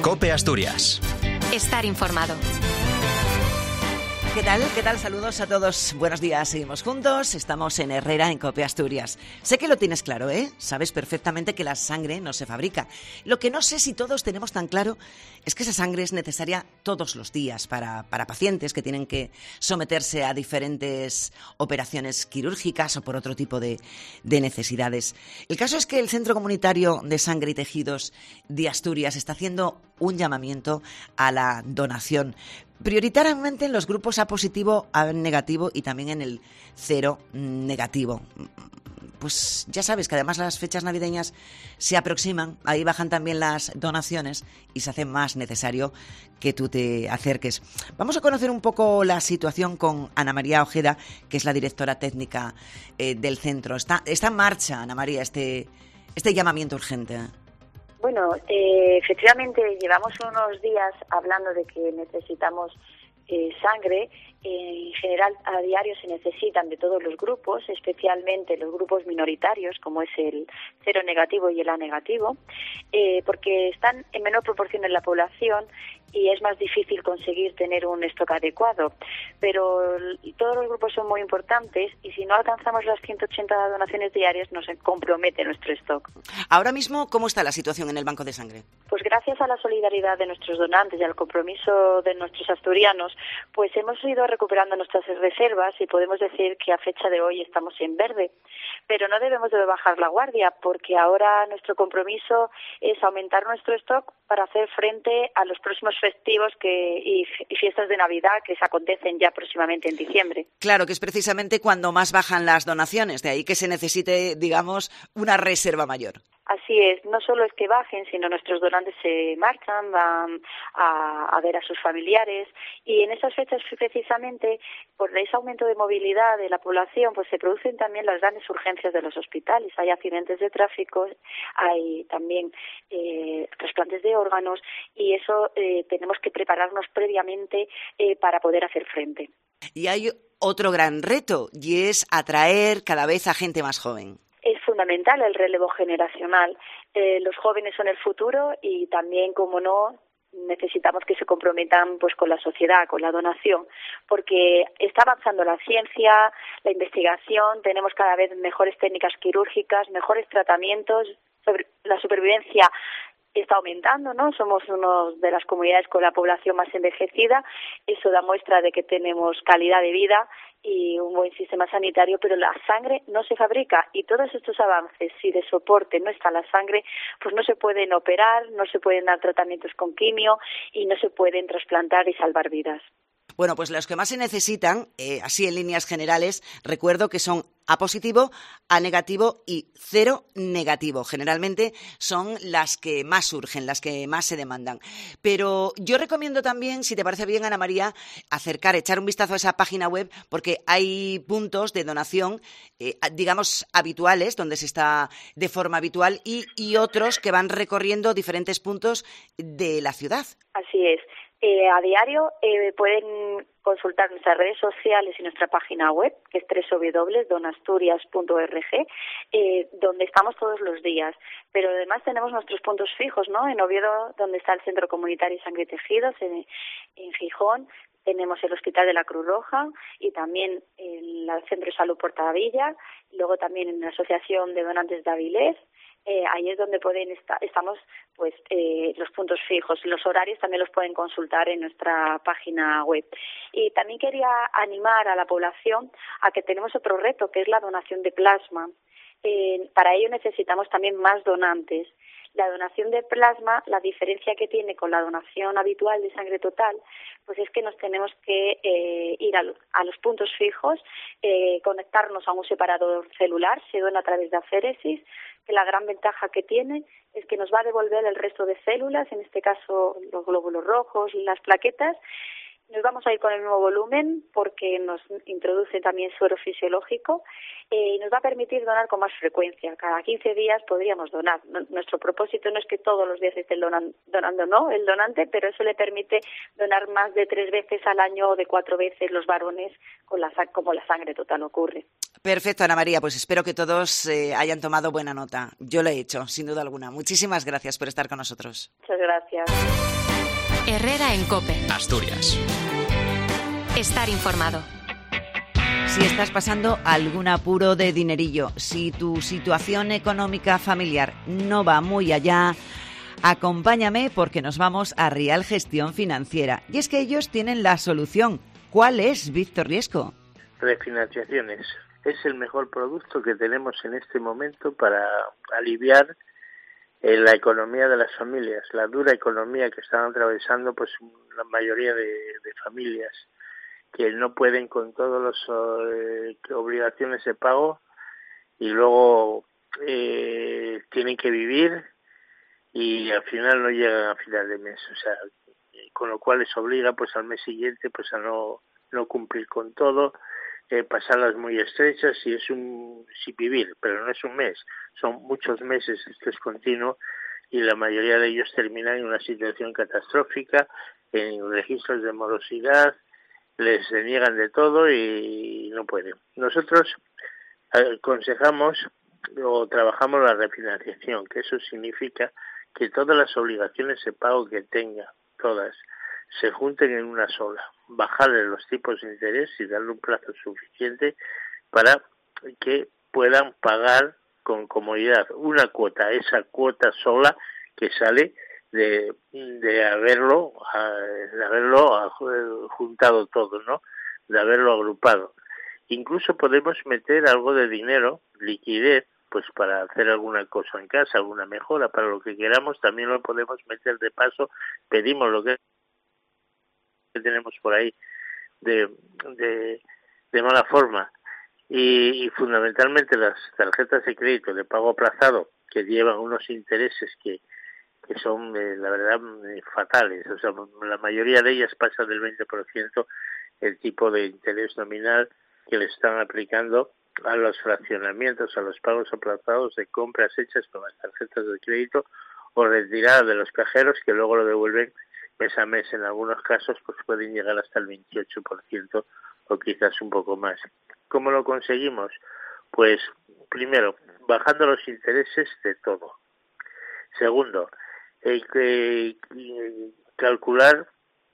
COPE Asturias. Estar informado. ¿Qué tal? ¿Qué tal? Saludos a todos. Buenos días. Seguimos juntos. Estamos en Herrera, en COPE Asturias. Sé que lo tienes claro, ¿eh? Sabes perfectamente que la sangre no se fabrica. Lo que no sé si todos tenemos tan claro es que esa sangre es necesaria todos los días para pacientes que tienen que someterse a diferentes operaciones quirúrgicas o por otro tipo de necesidades. El caso es que el Centro Comunitario de Sangre y Tejidos de Asturias está haciendo un llamamiento a la donación, prioritariamente en los grupos A positivo, A negativo y también en el cero negativo. Pues ya sabes que además las fechas navideñas se aproximan, ahí bajan también las donaciones y se hace más necesario que tú te acerques. Vamos a conocer un poco la situación con Ana María Ojeda, que es la directora técnica del centro. Está en marcha, Ana María, este llamamiento urgente. Bueno, efectivamente llevamos unos días hablando de que necesitamos sangre. En general, a diario se necesitan de todos los grupos, especialmente los grupos minoritarios, como es el cero negativo y el A negativo, porque están en menor proporción en la población y es más difícil conseguir tener un stock adecuado. Pero todos los grupos son muy importantes y si no alcanzamos las 180 donaciones diarias nos compromete nuestro stock. Ahora mismo, ¿cómo está la situación en el banco de sangre? Pues gracias a la solidaridad de nuestros donantes y al compromiso de nuestros asturianos, pues hemos ido recuperando nuestras reservas y podemos decir que a fecha de hoy estamos en verde. Pero no debemos de bajar la guardia porque ahora nuestro compromiso es aumentar nuestro stock para hacer frente a los próximos festivos y fiestas de Navidad que se acontecen ya próximamente en diciembre. Claro, que es precisamente cuando más bajan las donaciones, de ahí que se necesite, digamos, una reserva mayor. Así es, no solo es que bajen, sino nuestros donantes se marchan, van a ver a sus familiares y en esas fechas precisamente por ese aumento de movilidad de la población pues se producen también las grandes urgencias de los hospitales, hay accidentes de tráfico, hay también trasplantes de órganos y eso tenemos que prepararnos previamente para poder hacer frente. Y hay otro gran reto y es atraer cada vez a gente más joven. Es fundamental el relevo generacional. Los jóvenes son el futuro y también, como no, necesitamos que se comprometan pues con la sociedad, con la donación, porque está avanzando la ciencia, la investigación, tenemos cada vez mejores técnicas quirúrgicas, mejores tratamientos, la supervivencia está aumentando, ¿no? Somos una de las comunidades con la población más envejecida, eso da muestra de que tenemos calidad de vida y un buen sistema sanitario, pero la sangre no se fabrica y todos estos avances, si de soporte no está la sangre, pues no se pueden operar, no se pueden dar tratamientos con quimio y no se pueden trasplantar y salvar vidas. Bueno, pues los que más se necesitan, así en líneas generales, recuerdo que son A positivo, A negativo y cero negativo. Generalmente son las que más surgen, las que más se demandan. Pero yo recomiendo también, si te parece bien, Ana María, echar un vistazo a esa página web, porque hay puntos de donación, digamos, habituales, donde se está de forma habitual, y otros que van recorriendo diferentes puntos de la ciudad. Así es. A diario pueden consultar nuestras redes sociales y nuestra página web, que es www.donasturias.org, donde estamos todos los días. Pero además tenemos nuestros puntos fijos, ¿no? En Oviedo, donde está el Centro Comunitario Sangre y Tejidos, en Gijón tenemos el Hospital de la Cruz Roja y también el Centro de Salud Portavilla, luego también en la Asociación de Donantes de Avilés. Ahí es donde estamos pues los puntos fijos. Los horarios también los pueden consultar en nuestra página web. Y también quería animar a la población a que tenemos otro reto, que es la donación de plasma. Para ello necesitamos también más donantes. La donación de plasma, la diferencia que tiene con la donación habitual de sangre total, pues es que nos tenemos que ir a los puntos fijos, conectarnos a un separador celular, se dona a través de aféresis, que la gran ventaja que tiene es que nos va a devolver el resto de células, en este caso los glóbulos rojos y las plaquetas, Nos vamos a ir con el mismo volumen porque nos introduce también suero fisiológico y nos va a permitir donar con más frecuencia. Cada 15 días podríamos donar. Nuestro propósito no es que todos los días estén donando, ¿no?, el donante, pero eso le permite donar más de 3 veces al año o de 4 veces los varones como la sangre total ocurre. Perfecto, Ana María, pues espero que todos hayan tomado buena nota. Yo lo he hecho, sin duda alguna. Muchísimas gracias por estar con nosotros. Muchas gracias. Herrera en COPE. Asturias. Estar informado. Si estás pasando algún apuro de dinerillo, si tu situación económica familiar no va muy allá, acompáñame porque nos vamos a Rial Gestión Financiera. Y es que ellos tienen la solución. ¿Cuál es, Víctor Riesco? Refinanciaciones. Es el mejor producto que tenemos en este momento para aliviar la economía de las familias, la dura economía que están atravesando pues la mayoría de familias que no pueden con todas las obligaciones de pago y luego tienen que vivir y al final no llegan a final de mes, o sea, con lo cual les obliga pues al mes siguiente pues a no cumplir con todo, pasarlas muy estrechas y sin vivir, pero no es un mes, son muchos meses, esto es continuo y la mayoría de ellos terminan en una situación catastrófica, en registros de morosidad, les deniegan de todo y no pueden. Nosotros aconsejamos o trabajamos la refinanciación, que eso significa que todas las obligaciones de pago que tenga, todas, se junten en una sola, bajarle los tipos de interés y darle un plazo suficiente para que puedan pagar con comodidad una cuota, esa cuota sola que sale de haberlo juntado todo, ¿no? De haberlo agrupado. Incluso podemos meter algo de dinero, liquidez, pues para hacer alguna cosa en casa, alguna mejora, para lo que queramos, también lo podemos meter de paso, pedimos lo que tenemos por ahí de mala forma y fundamentalmente las tarjetas de crédito de pago aplazado que llevan unos intereses que son la verdad fatales, o sea, la mayoría de ellas pasa del 20% el tipo de interés nominal que le están aplicando a los fraccionamientos, a los pagos aplazados de compras hechas con las tarjetas de crédito o retiradas de los cajeros que luego lo devuelven mes a mes. En algunos casos pues pueden llegar hasta el 28% o quizás un poco más. ¿Cómo lo conseguimos? Pues primero, bajando los intereses de todo. Segundo, calcular,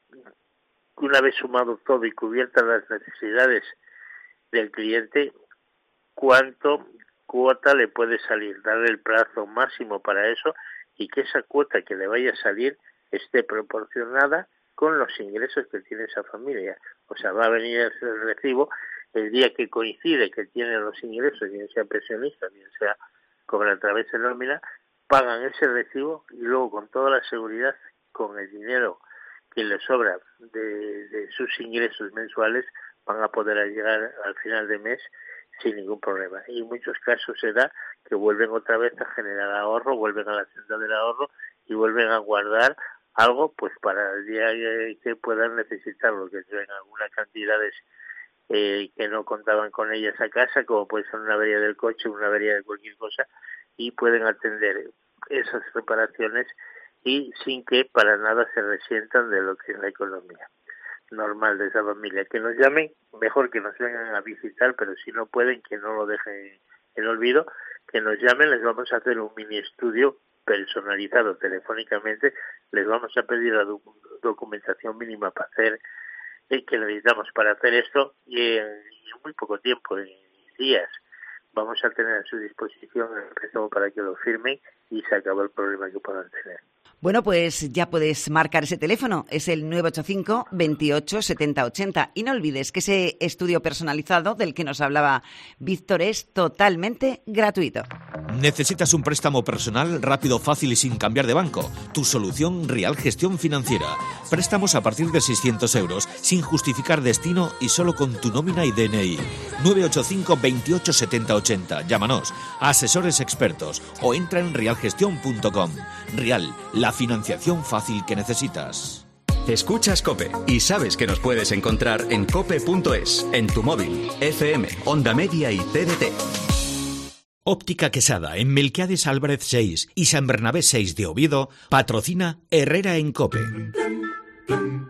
una vez sumado todo y cubiertas las necesidades del cliente, cuánto cuota le puede salir, darle el plazo máximo para eso y que esa cuota que le vaya a salir esté proporcionada con los ingresos que tiene esa familia. O sea, va a venir el recibo el día que coincide que tiene los ingresos, bien sea pensionista, bien sea cobra a través de nómina, pagan ese recibo y luego con toda la seguridad, con el dinero que les sobra de sus ingresos mensuales, van a poder llegar al final de mes sin ningún problema. Y en muchos casos se da que vuelven otra vez a generar ahorro, vuelven a la senda del ahorro y vuelven a guardar algo pues para el día que puedan necesitarlo, que lleven algunas cantidades que no contaban con ellas a casa, como puede ser una avería del coche, una avería de cualquier cosa, y pueden atender esas reparaciones y sin que para nada se resientan de lo que es la economía normal de esa familia. Que nos llamen, mejor que nos vengan a visitar, pero si no pueden, que no lo dejen en olvido, que nos llamen, les vamos a hacer un mini estudio personalizado telefónicamente, les vamos a pedir la documentación mínima para hacer que necesitamos para hacer esto y en muy poco tiempo, en días, vamos a tener a su disposición el préstamo para que lo firmen y se acabó el problema que puedan tener. Bueno, pues ya puedes marcar ese teléfono, es el 985 28 70 80. Y no olvides que ese estudio personalizado del que nos hablaba Víctor es totalmente gratuito. ¿Necesitas un préstamo personal rápido, fácil y sin cambiar de banco? Tu solución, Rial Gestión Financiera. Préstamos a partir de 600 euros, sin justificar destino y solo con tu nómina y DNI. 985 28 70 80. Llámanos, asesores expertos o entra en realgestión.com. Rial, la financiación fácil que necesitas. Escuchas COPE y sabes que nos puedes encontrar en cope.es, en tu móvil, FM, Onda Media y TDT. Óptica Quesada, en Melquiades Álvarez 6 y San Bernabé 6 de Oviedo, patrocina Herrera en COPE.